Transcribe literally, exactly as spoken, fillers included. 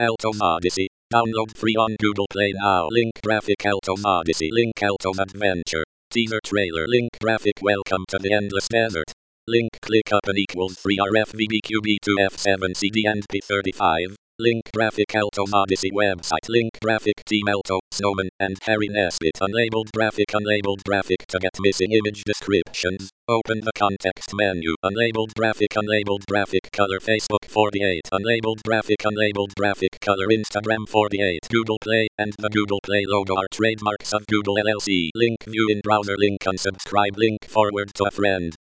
Altom Odyssey. Download free on Google Play now. Link graphic Altom Odyssey. Link Altom Adventure. Teaser trailer. Link graphic Welcome to the Endless Desert. Link click up and equals three R F V B Q B two F seven C D and P thirty-five. Link graphic Altom Odyssey website. Link graphic Team Alto, Snowman, and Harry Nesbitt. Unlabeled graphic. Unlabeled graphic to get missing image descriptions. Open the context menu. Unlabeled graphic. Unlabeled graphic color Facebook forty-eight. Unlabeled graphic. Unlabeled graphic color Instagram forty-eight. Google Play and the Google Play logo are trademarks of Google L L C. Link view in browser. Link unsubscribe. Link forward to a friend.